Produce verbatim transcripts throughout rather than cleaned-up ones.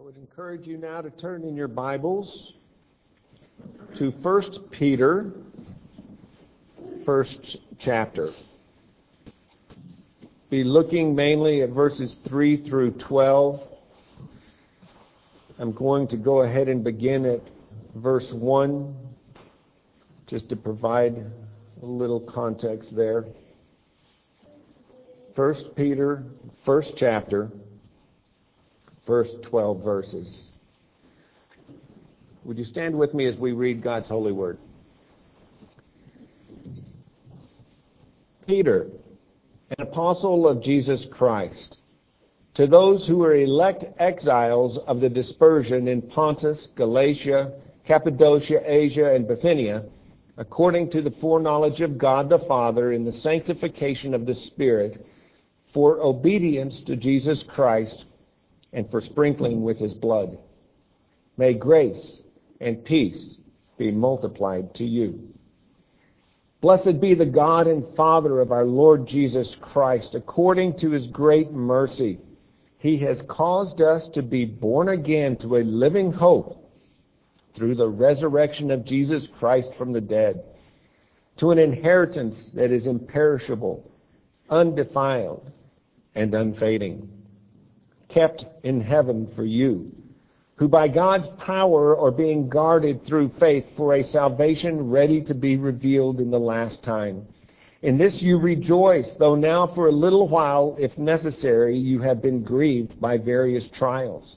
would encourage you now to turn in your Bibles to First Peter, first chapter. Be looking mainly at verses three through twelve. I'm going to go ahead and begin at verse one, just to provide a little context there. First Peter, first chapter, first twelve verses. Would you stand with me as we read God's holy word? Peter, an apostle of Jesus Christ, to those who are elect exiles of the dispersion in Pontus, Galatia, Cappadocia, Asia, and Bithynia, according to the foreknowledge of God the Father in the sanctification of the Spirit, for obedience to Jesus Christ and for sprinkling with his blood. May grace and peace be multiplied to you. Blessed be the God and Father of our Lord Jesus Christ. According to his great mercy, he has caused us to be born again to a living hope through the resurrection of Jesus Christ from the dead, to an inheritance that is imperishable, undefiled, and unfading, kept in heaven for you, who by God's power are being guarded through faith for a salvation ready to be revealed in the last time. In this you rejoice, though now for a little while, if necessary, you have been grieved by various trials,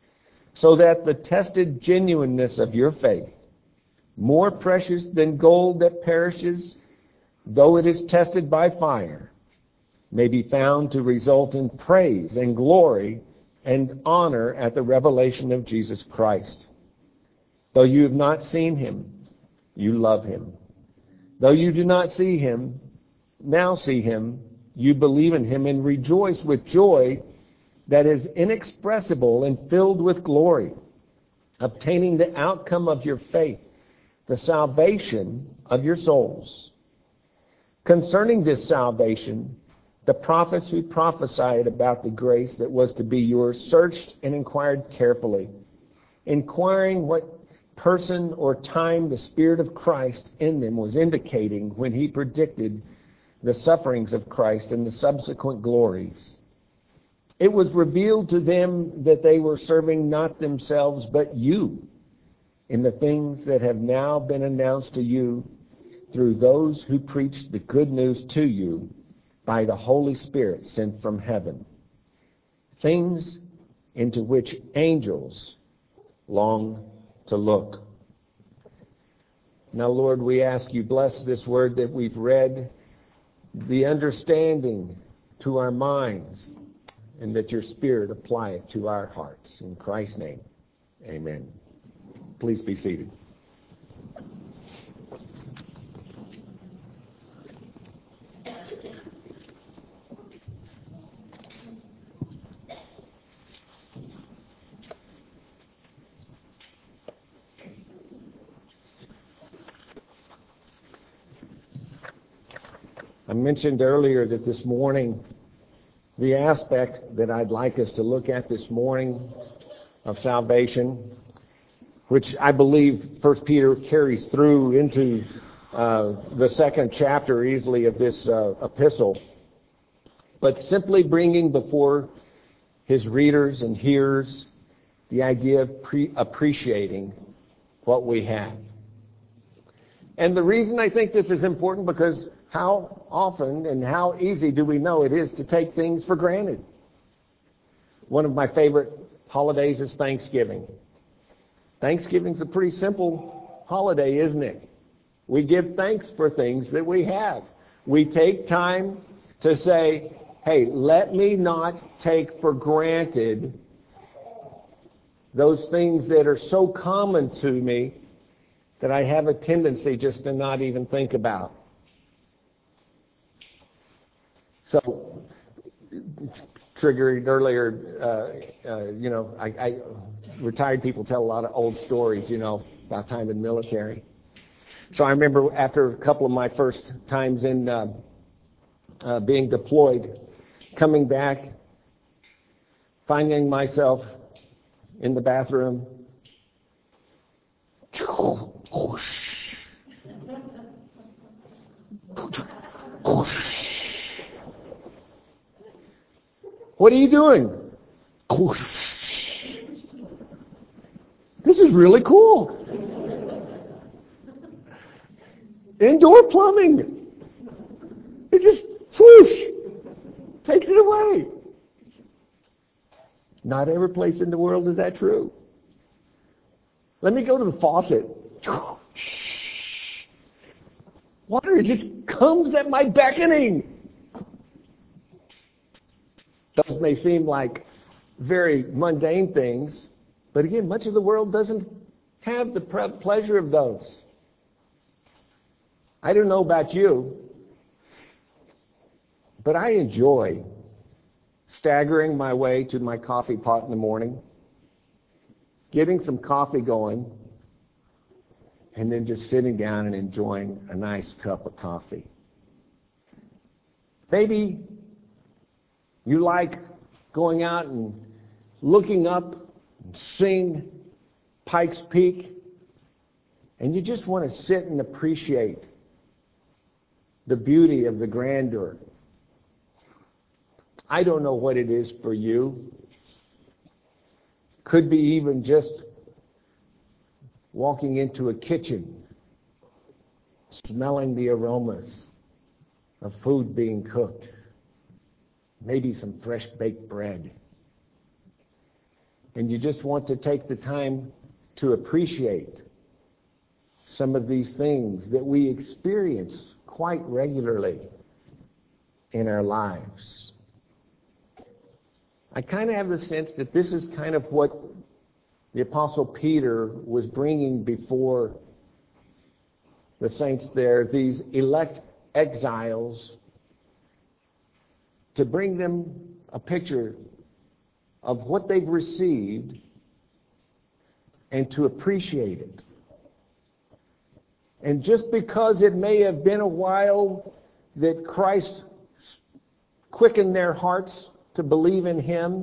so that the tested genuineness of your faith, more precious than gold that perishes, though it is tested by fire, may be found to result in praise and glory and honor at the revelation of Jesus Christ. Though you have not seen him, you love him. Though you do not see him, now see him, you believe in him and rejoice with joy that is inexpressible and filled with glory, obtaining the outcome of your faith, the salvation of your souls. Concerning this salvation, the prophets who prophesied about the grace that was to be yours searched and inquired carefully, inquiring what person or time the Spirit of Christ in them was indicating when he predicted the sufferings of Christ and the subsequent glories. It was revealed to them that they were serving not themselves but you in the things that have now been announced to you through those who preached the good news to you by the Holy Spirit sent from heaven, things into which angels long to look. Now, Lord, we ask you, bless this word that we've read, the understanding to our minds, and that your Spirit apply it to our hearts. In Christ's name, amen. Please be seated. I mentioned earlier that this morning, the aspect that I'd like us to look at this morning of salvation, which I believe First Peter carries through into uh, the second chapter easily of this uh, epistle, but simply bringing before his readers and hearers the idea of pre- appreciating what we have. And the reason I think this is important because how often and how easy do we know it is to take things for granted? One of my favorite holidays is Thanksgiving. Thanksgiving's a pretty simple holiday, isn't it? We give thanks for things that we have. We take time to say, hey, let me not take for granted those things that are so common to me that I have a tendency just to not even think about. So, triggered earlier, uh, uh, you know, I, I retired people tell a lot of old stories, you know, about time in the military. So I remember after a couple of my first times in uh, uh, being deployed, coming back, finding myself in the bathroom. What are you doing? This is really cool. Indoor plumbing. It just whoosh, takes it away. Not every place in the world is that true. Let me go to the faucet. Water, it just comes at my beckoning. Those may seem like very mundane things, but again, much of the world doesn't have the pre- pleasure of those. I don't know about you, but I enjoy staggering my way to my coffee pot in the morning, getting some coffee going, and then just sitting down and enjoying a nice cup of coffee. Maybe you like going out and looking up and seeing Pikes Peak, and you just want to sit and appreciate the beauty of the grandeur. I don't know what it is for you. Could be even just walking into a kitchen, smelling the aromas of food being cooked, maybe some fresh baked bread. And you just want to take the time to appreciate some of these things that we experience quite regularly in our lives. I kind of have the sense that this is kind of what the Apostle Peter was bringing before the saints there, these elect exiles, to bring them a picture of what they've received and to appreciate it. And just because it may have been a while that Christ quickened their hearts to believe in Him,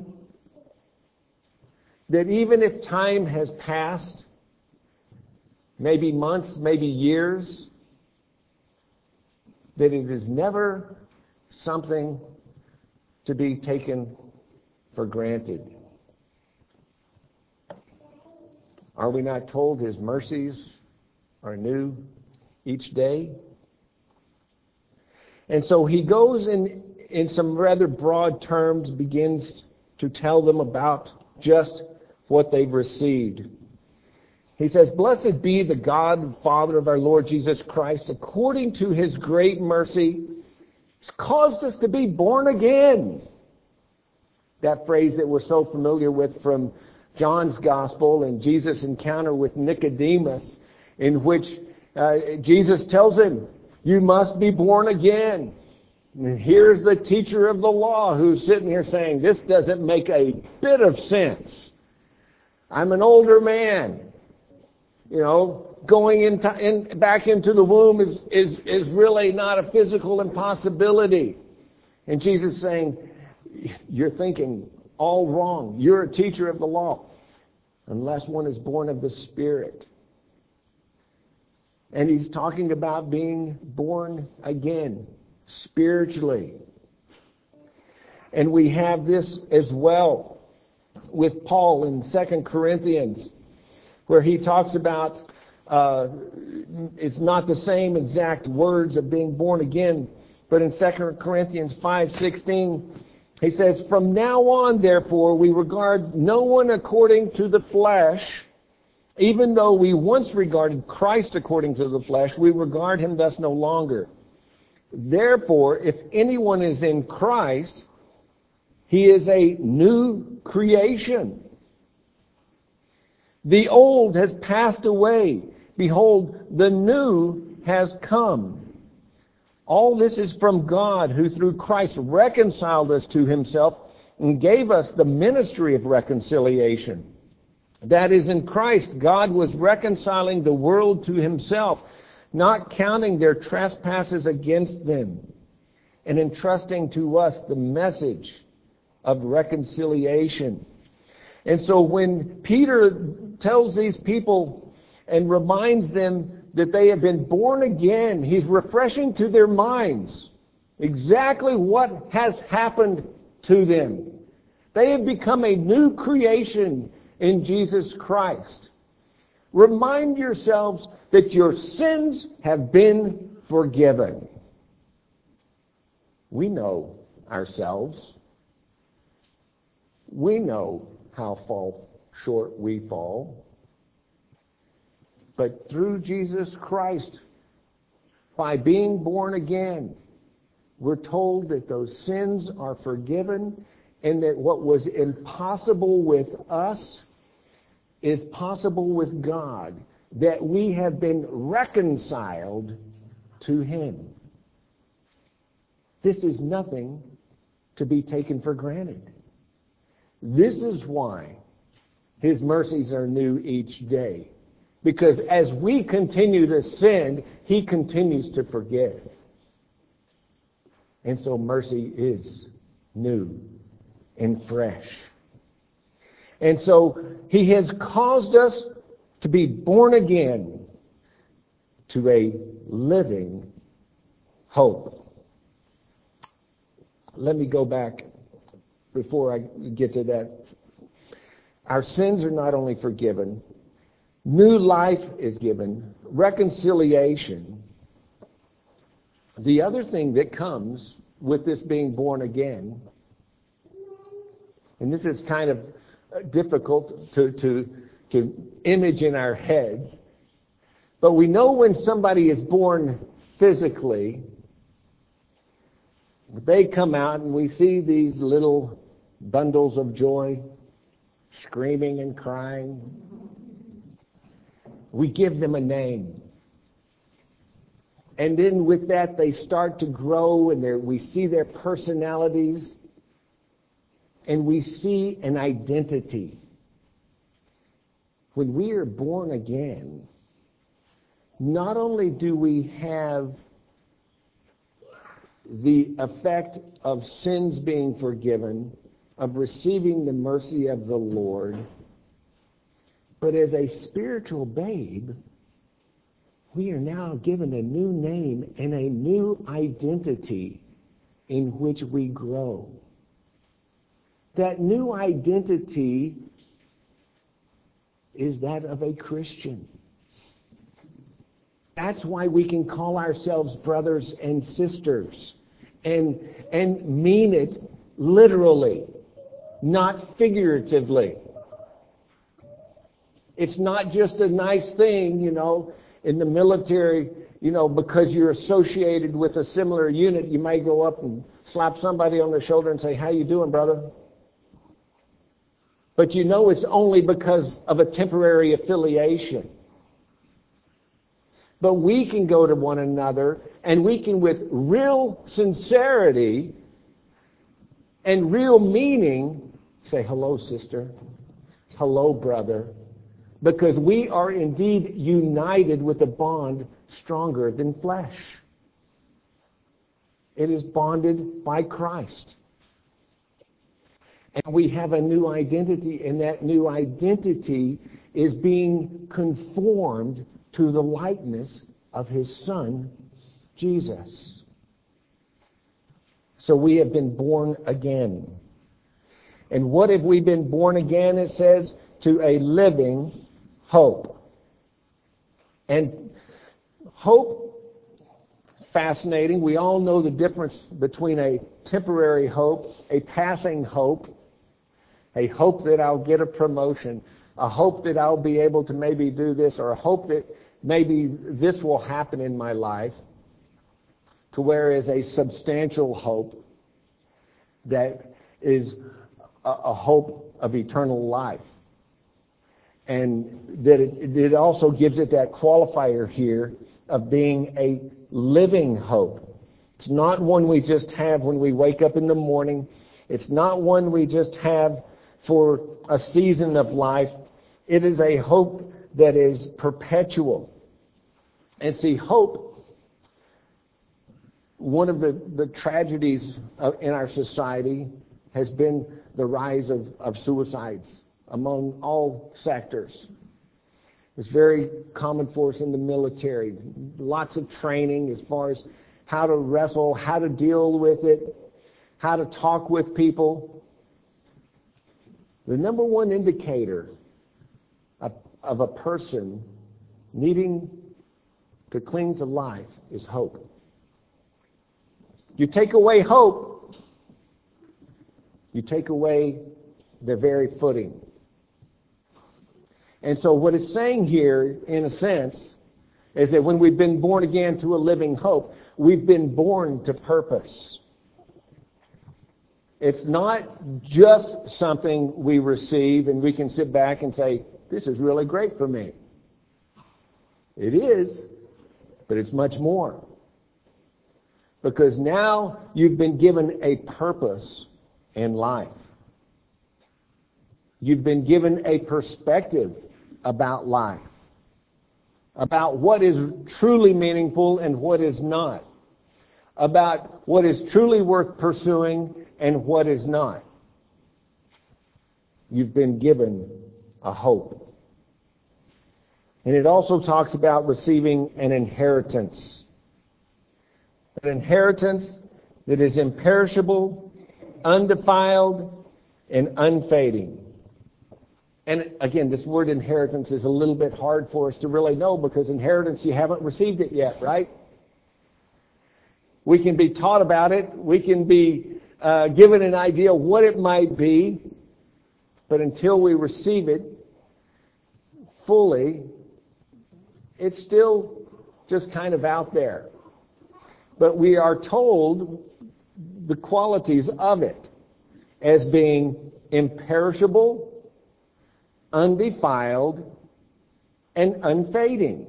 that even if time has passed, maybe months, maybe years, that it is never something to be taken for granted. Are we not told His mercies are new each day? And so He goes in, in some rather broad terms, begins to tell them about just what they've received. He says, "Blessed be the God and Father of our Lord Jesus Christ, according to His great mercy, He's caused us to be born again." That phrase that we're so familiar with from John's Gospel and Jesus' encounter with Nicodemus, in which uh, Jesus tells him, "You must be born again." And here's the teacher of the law who's sitting here saying, "This doesn't make a bit of sense. I'm an older man. You know, going into, in, back into the womb is, is, is really not a physical impossibility." And Jesus is saying, "You're thinking all wrong. You're a teacher of the law. Unless one is born of the Spirit." And He's talking about being born again, spiritually. And we have this as well with Paul in Second Corinthians, where he talks about, uh, it's not the same exact words of being born again, but in Second Corinthians five sixteen, he says, "From now on, therefore, we regard no one according to the flesh. Even though we once regarded Christ according to the flesh, we regard Him thus no longer. Therefore, if anyone is in Christ, he is a new creation. The old has passed away. Behold, the new has come." All this is from God, who through Christ reconciled us to Himself and gave us the ministry of reconciliation. That is, in Christ, God was reconciling the world to Himself, not counting their trespasses against them, and entrusting to us the message of reconciliation. And so when Peter tells these people and reminds them that they have been born again, he's refreshing to their minds exactly what has happened to them. They have become a new creation in Jesus Christ. Remind yourselves that your sins have been forgiven. We know ourselves. We know how fall short we fall. But through Jesus Christ, by being born again, we're told that those sins are forgiven and that what was impossible with us is possible with God, that we have been reconciled to Him. This is nothing to be taken for granted. This is why His mercies are new each day. Because as we continue to sin, He continues to forgive. And so mercy is new and fresh. And so He has caused us to be born again to a living hope. Let me go back before I get to that. Our sins are not only forgiven, new life is given, reconciliation. The other thing that comes with this being born again, and this is kind of difficult to, to, to image in our heads, but we know when somebody is born physically, they come out and we see these little bundles of joy, screaming and crying. We give them a name. And then with that, they start to grow, and we see their personalities, and we see an identity. When we are born again, not only do we have the effect of sins being forgiven, of receiving the mercy of the Lord, but as a spiritual babe, we are now given a new name and a new identity in which we grow. That new identity is that of a Christian. That's why we can call ourselves brothers and sisters and, and mean it literally, not figuratively. It's not just a nice thing, you know, in the military, you know, because you're associated with a similar unit, you may go up and slap somebody on the shoulder and say, "How you doing, brother?" But you know it's only because of a temporary affiliation. But we can go to one another and we can, with real sincerity and real meaning, say, "Hello, sister. Hello, brother." Because we are indeed united with a bond stronger than flesh. It is bonded by Christ. And we have a new identity, and that new identity is being conformed to the likeness of His Son, Jesus. So we have been born again. And what have we been born again, it says? To a living hope. And hope, fascinating. We all know the difference between a temporary hope, a passing hope, a hope that I'll get a promotion, a hope that I'll be able to maybe do this, or a hope that maybe this will happen in my life, to whereas a substantial hope that is a, a hope of eternal life. And that it, it also gives it that qualifier here of being a living hope. It's not one we just have when we wake up in the morning. It's not one we just have for a season of life. It is a hope that is perpetual. And see, hope, one of the, the tragedies of, in our society has been the rise of, of suicides among all sectors. It's very common for us in the military. Lots of training as far as how to wrestle, how to deal with it, how to talk with people. The number one indicator of, of a person needing to cling to life is hope. You take away hope, you take away their very footing. And so what it's saying here, in a sense, is that when we've been born again to a living hope, we've been born to purpose. It's not just something we receive and we can sit back and say, this is really great for me. It is, but it's much more. Because now you've been given a purpose in life. You've been given a perspective about life, about what is truly meaningful and what is not, about what is truly worth pursuing and what is not. You've been given a hope. And it also talks about receiving an inheritance. An inheritance that is imperishable, undefiled, and unfading. And again, this word inheritance is a little bit hard for us to really know because inheritance, you haven't received it yet, right? We can be taught about it. We can be uh, given an idea what it might be. But until we receive it fully, it's still just kind of out there. But we are told the qualities of it as being imperishable, undefiled, and unfading.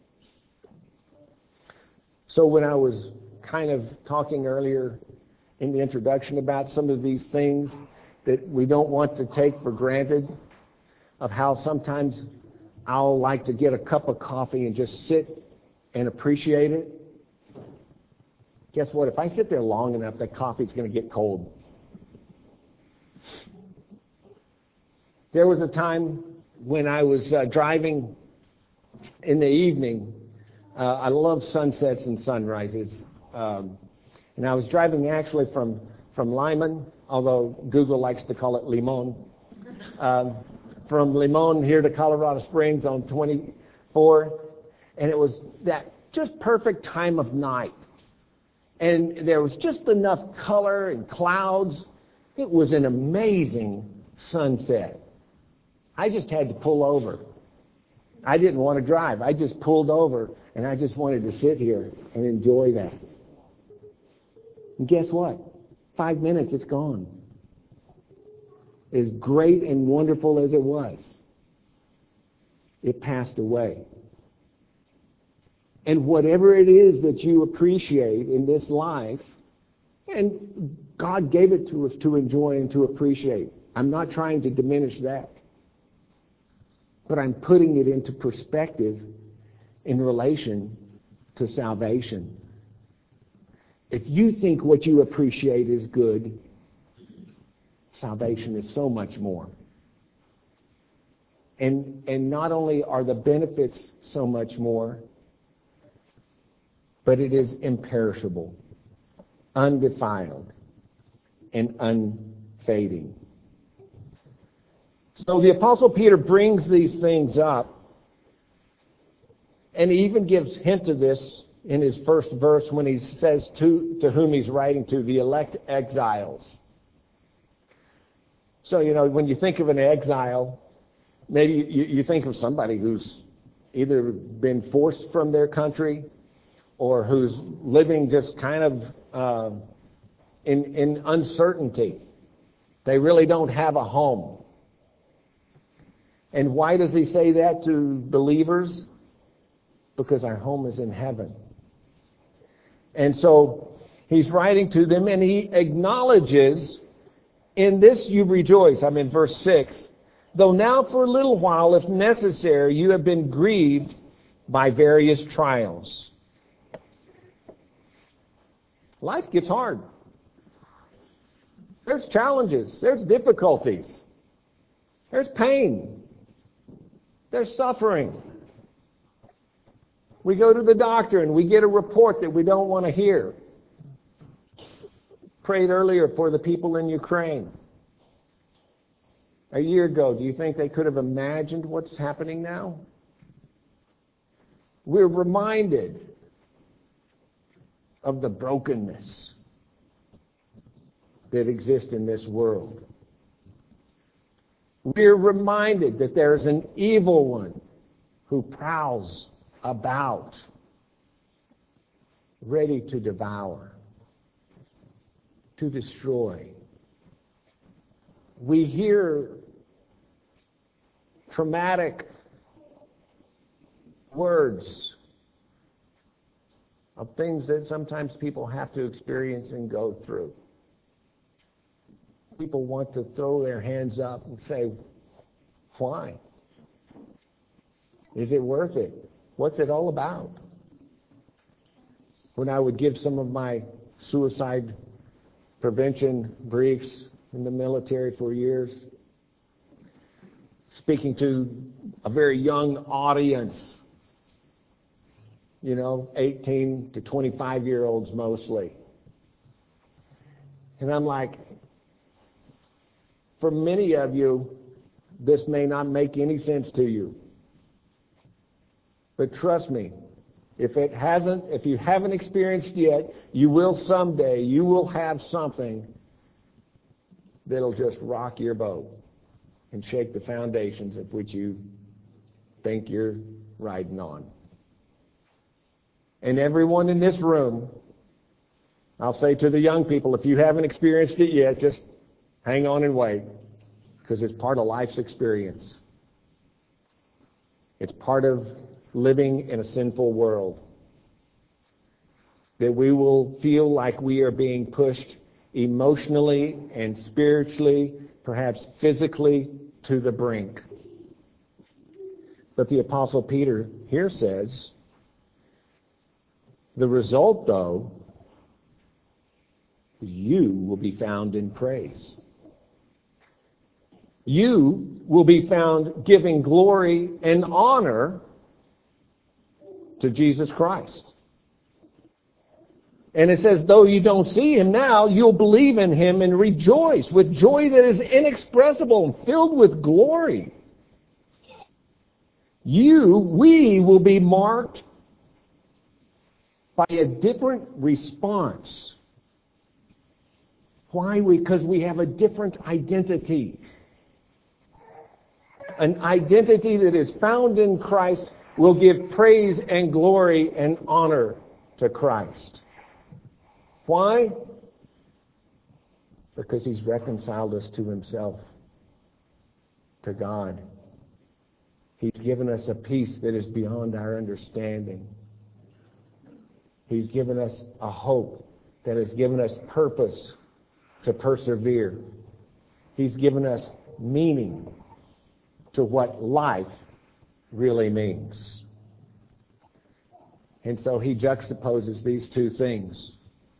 So when I was kind of talking earlier in the introduction about some of these things that we don't want to take for granted, of how sometimes I'll like to get a cup of coffee and just sit and appreciate it. Guess what? If I sit there long enough, that coffee's going to get cold. There was a time when I was uh, driving in the evening. Uh, I love sunsets and sunrises. Um, and I was driving actually from, from Lyman, although Google likes to call it Limon. Um, from Limon here to Colorado Springs on twenty-four. And it was that just perfect time of night. And there was just enough color and clouds. It was an amazing sunset. I just had to pull over. I didn't want to drive. I just pulled over, and I just wanted to sit here and enjoy that. And guess what? Five minutes, it's gone. As great and wonderful as it was, it passed away. And whatever it is that you appreciate in this life, and God gave it to us to enjoy and to appreciate. I'm not trying to diminish that. But I'm putting it into perspective in relation to salvation. If you think what you appreciate is good, salvation is so much more. And, and not only are the benefits so much more, but it is imperishable, undefiled, and unfading. So the Apostle Peter brings these things up, and he even gives hint of this in his first verse when he says to, to whom he's writing to, the elect exiles. So, you know, when you think of an exile, maybe you, you think of somebody who's either been forced from their country or who's living just kind of uh, in, in uncertainty. They really don't have a home. And why does he say that to believers? Because our home is in heaven. And so he's writing to them, and he acknowledges, in this you rejoice. I'm in verse six. Though now for a little while, if necessary, you have been grieved by various trials. Life gets hard. There's challenges. There's difficulties. There's pain. There's suffering. We go to the doctor and we get a report that we don't want to hear. Prayed earlier for the people in Ukraine. A year ago, do you think they could have imagined what's happening now? We're reminded of the brokenness that exists in this world. We're reminded that there's an evil one who prowls about, ready to devour, to destroy. We hear traumatic words of things that sometimes people have to experience and go through. People want to throw their hands up and say, why? Is it worth it? What's it all about? When I would give some of my suicide prevention briefs in the military for years, speaking to a very young audience, you know, eighteen to twenty-five year olds mostly. And I'm like, for many of you, this may not make any sense to you. But trust me, if it hasn't, if you haven't experienced yet, you will someday. You will have something that'll just rock your boat and shake the foundations of which you think you're riding on. And everyone in this room, I'll say to the young people, if you haven't experienced it yet, just hang on and wait, because it's part of life's experience. It's part of living in a sinful world. That we will feel like we are being pushed emotionally and spiritually, perhaps physically, to the brink. But the Apostle Peter here says, the result, though, you will be found in praise. You will be found giving glory and honor to Jesus Christ. And it says, though you don't see him now, you'll believe in him and rejoice with joy that is inexpressible and filled with glory. You, we will be marked by a different response. Why? Because we have a different identity. An identity that is found in Christ will give praise and glory and honor to Christ. Why? Because he's reconciled us to himself, to God. He's given us a peace that is beyond our understanding. He's given us a hope that has given us purpose to persevere. He's given us meaning to what life really means. And so he juxtaposes these two things.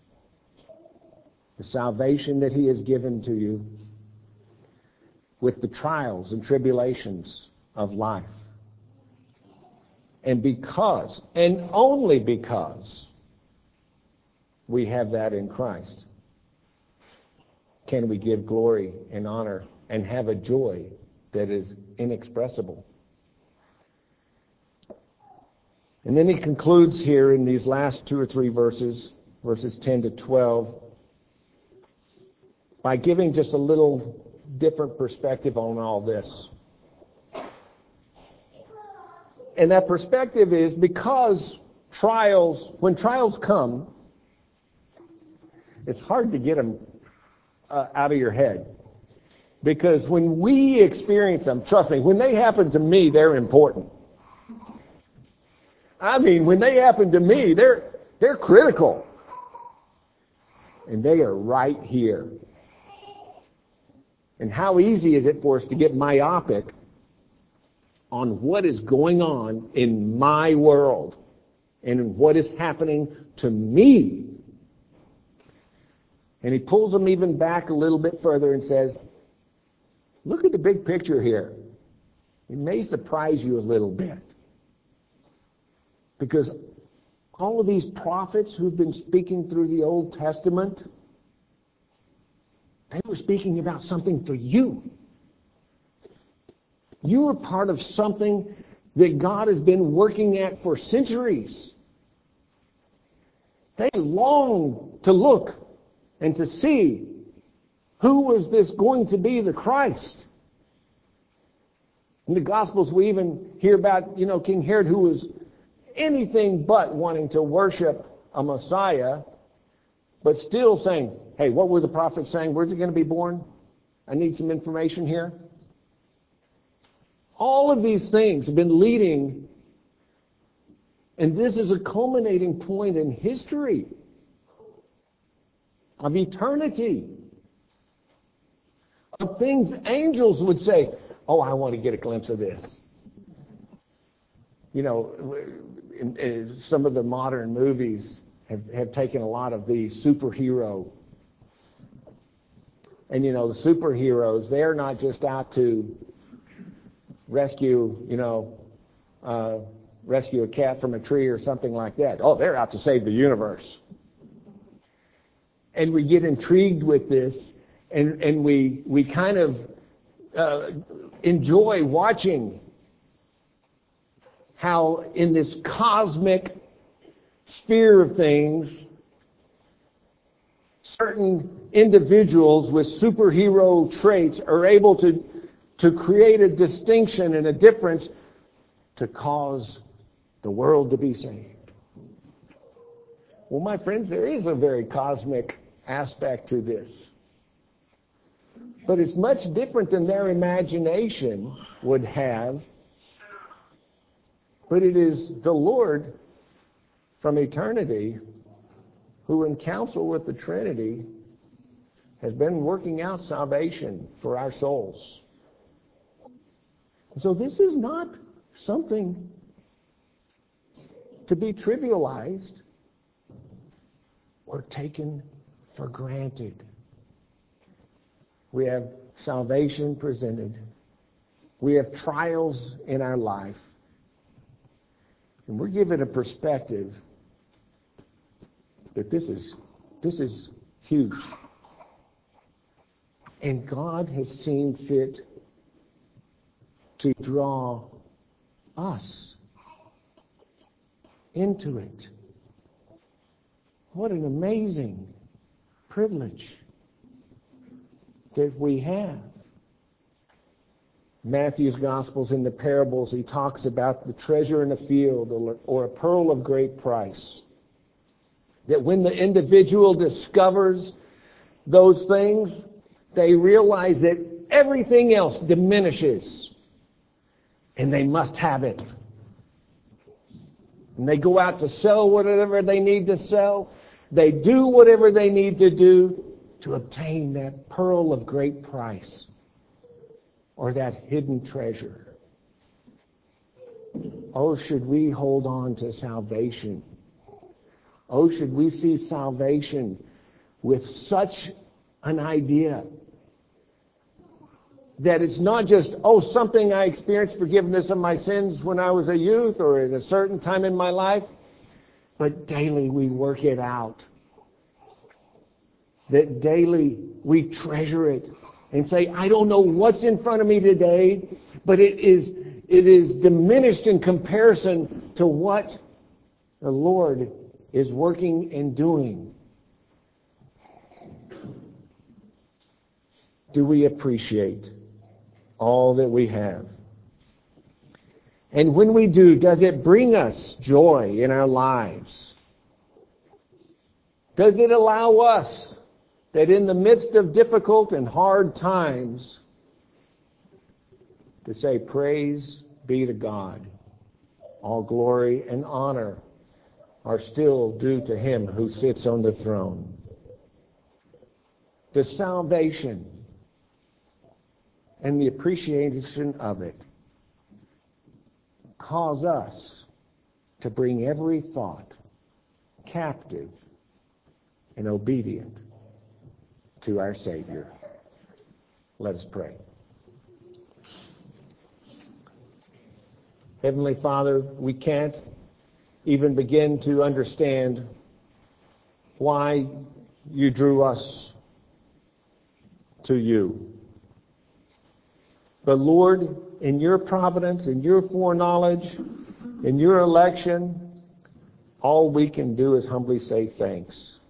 The salvation that he has given to you with the trials and tribulations of life. And because, and only because, we have that in Christ, can we give glory and honor and have a joy that is inexpressible. And then he concludes here in these last two or three verses, verses ten to twelve, by giving just a little different perspective on all this. And that perspective is because trials, when trials come, it's hard to get them uh, out of your head. Because when we experience them, trust me, when they happen to me, they're important. I mean, when they happen to me, they're they're critical. And they are right here. And how easy is it for us to get myopic on what is going on in my world and what is happening to me? And he pulls them even back a little bit further and says, Look at the big picture here. It may surprise you a little bit. Because all of these prophets who've been speaking through the Old Testament, they were speaking about something for you. You are part of something that God has been working at for centuries. They long to look and to see who was this going to be the Christ. In the Gospels, we even hear about, you know, King Herod, who was anything but wanting to worship a Messiah, but still saying, hey, what were the prophets saying? Where's he going to be born? I need some information here. All of these things have been leading, and this is a culminating point in history of eternity, of things angels would say, oh, I want to get a glimpse of this. You know, in, in some of the modern movies have, have taken a lot of the superhero. And, you know, the superheroes, they're not just out to rescue, you know, uh, rescue a cat from a tree or something like that. Oh, they're out to save the universe. And we get intrigued with this, and, and we, we kind of uh, enjoy watching how in this cosmic sphere of things, certain individuals with superhero traits are able to, to create a distinction and a difference to cause the world to be saved. Well, my friends, there is a very cosmic aspect to this. But it's much different than their imagination would have. But it is the Lord from eternity who, in counsel with the Trinity, has been working out salvation for our souls. So this is not something to be trivialized or taken for granted. We have salvation presented. We have trials in our life. And we're given a perspective that this is this is huge. And God has seen fit to draw us into it. What an amazing privilege that we have. Matthew's Gospels, in the parables, he talks about the treasure in a field or, or a pearl of great price. That when the individual discovers those things, they realize that everything else diminishes and they must have it. And they go out to sell whatever they need to sell. They do whatever they need to do to obtain that pearl of great price or that hidden treasure. Oh, should we hold on to salvation? Oh, should we see salvation with such an idea that it's not just, oh, something I experienced forgiveness of my sins when I was a youth or at a certain time in my life, but daily we work it out. That daily we treasure it and say, I don't know what's in front of me today, but it is it is diminished in comparison to what the Lord is working and doing. Do we appreciate all that we have? And when we do, does it bring us joy in our lives? Does it allow us that in the midst of difficult and hard times to say, praise be to God, all glory and honor are still due to Him who sits on the throne? The salvation and the appreciation of it cause us to bring every thought captive and obedient to our Savior. Let us pray. Heavenly Father, we can't even begin to understand why you drew us to you. But Lord, in your providence, in your foreknowledge, in your election, all we can do is humbly say thanks.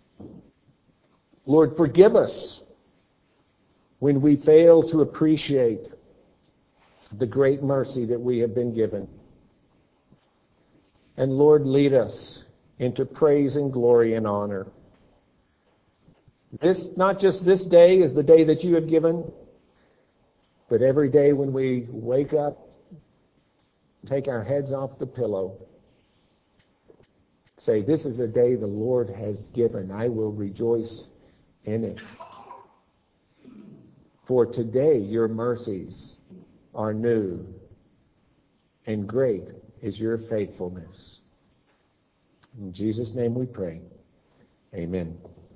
Lord, forgive us when we fail to appreciate the great mercy that we have been given. And Lord, lead us into praise and glory and honor. This, not just this day is the day that you have given, but every day when we wake up, take our heads off the pillow, say, this is a day the Lord has given. I will rejoice in it. For today your mercies are new, and great is your faithfulness. In Jesus' name we pray. Amen.